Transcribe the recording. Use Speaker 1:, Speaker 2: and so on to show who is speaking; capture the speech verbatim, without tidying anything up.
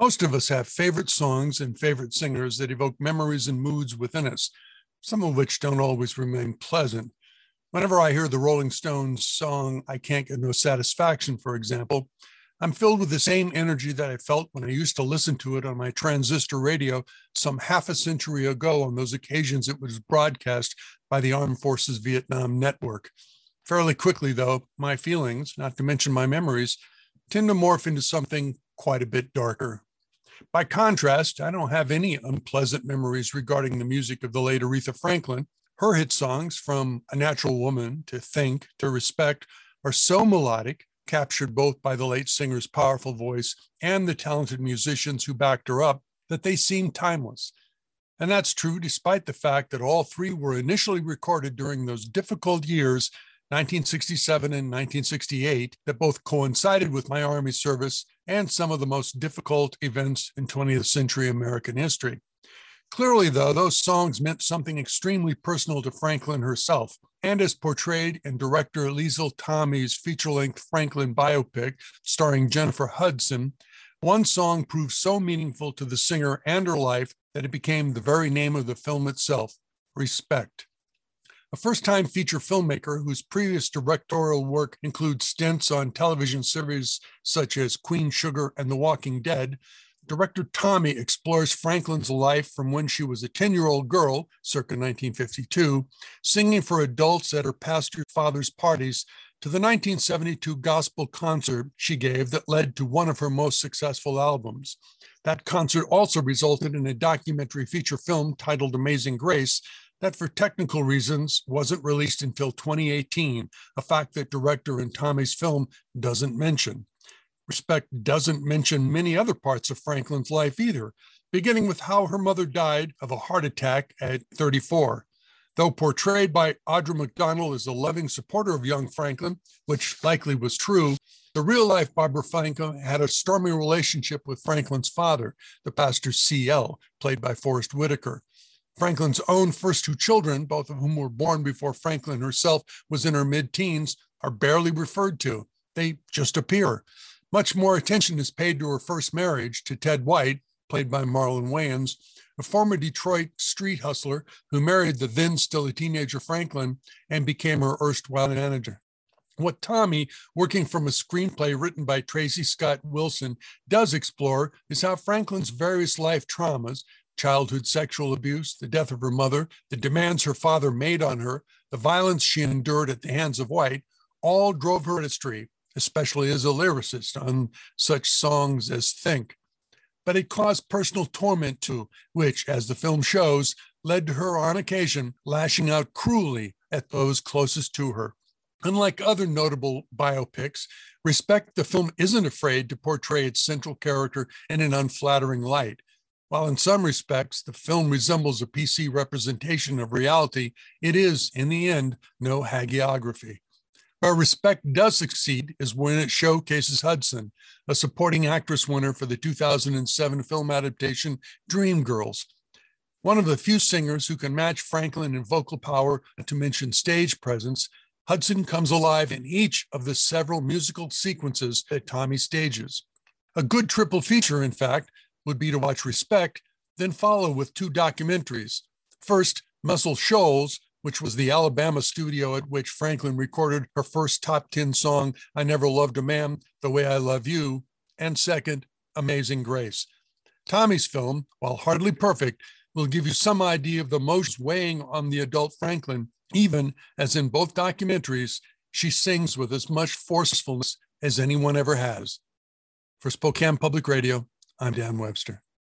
Speaker 1: Most of us have favorite songs and favorite singers that evoke memories and moods within us, some of which don't always remain pleasant. Whenever I hear the Rolling Stones song, I Can't Get No Satisfaction, for example, I'm filled with the same energy that I felt when I used to listen to it on my transistor radio some half a century ago on those occasions it was broadcast by the Armed Forces Vietnam Network. Fairly quickly, though, my feelings, not to mention my memories, tend to morph into something quite a bit darker. By contrast, I don't have any unpleasant memories regarding the music of the late Aretha Franklin. Her hit songs, from A Natural Woman to Think to Respect, are so melodic, captured both by the late singer's powerful voice and the talented musicians who backed her up, that they seem timeless. And that's true despite the fact that all three were initially recorded during those difficult years, nineteen sixty-seven and nineteen sixty-eight, that both coincided with my Army service and some of the most difficult events in twentieth century American history. Clearly, though, those songs meant something extremely personal to Franklin herself, and as portrayed in director Liesl Tommy's feature-length Franklin biopic starring Jennifer Hudson, one song proved so meaningful to the singer and her life that it became the very name of the film itself, Respect. A first-time feature filmmaker whose previous directorial work includes stints on television series such as Queen Sugar and The Walking Dead, director Tommy explores Franklin's life from when she was a ten-year-old girl, circa nineteen fifty-two, singing for adults at her pastor's father's parties, to the nineteen seventy-two gospel concert she gave that led to one of her most successful albums. That concert also resulted in a documentary feature film titled Amazing Grace, that for technical reasons wasn't released until twenty eighteen, a fact that director in Tommy's film doesn't mention. Respect doesn't mention many other parts of Franklin's life either, beginning with how her mother died of a heart attack at thirty-four. Though portrayed by Audra McDonald as a loving supporter of young Franklin, which likely was true, the real-life Barbara Franklin had a stormy relationship with Franklin's father, the pastor C L, played by Forrest Whitaker. Franklin's own first two children, both of whom were born before Franklin herself was in her mid-teens, are barely referred to. They just appear. Much more attention is paid to her first marriage, to Ted White, played by Marlon Wayans, a former Detroit street hustler who married the then still a teenager Franklin and became her erstwhile manager. What Tommy, working from a screenplay written by Tracy Scott Wilson, does explore is how Franklin's various life traumas, childhood sexual abuse, the death of her mother, the demands her father made on her, the violence she endured at the hands of White, all drove her artistry, especially as a lyricist on such songs as Think. But it caused personal torment too, which, as the film shows, led to her on occasion lashing out cruelly at those closest to her. Unlike other notable biopics, Respect, the film isn't afraid to portray its central character in an unflattering light. While in some respects the film resembles a P C representation of reality, it is, in the end, no hagiography. Where Respect does succeed is when it showcases Hudson, a supporting actress winner for the two thousand seven film adaptation Dreamgirls. One of the few singers who can match Franklin in vocal power, not to mention stage presence, Hudson comes alive in each of the several musical sequences that Tommy stages. A good triple feature, in fact, would be to watch Respect, then follow with two documentaries. First, Muscle Shoals, which was the Alabama studio at which Franklin recorded her first top ten song, I Never Loved a Man the Way I Love You, and second, Amazing Grace. Tommy's film, while hardly perfect, will give you some idea of the emotions weighing on the adult Franklin, even as in both documentaries, she sings with as much forcefulness as anyone ever has. For Spokane Public Radio, I'm Dan Webster.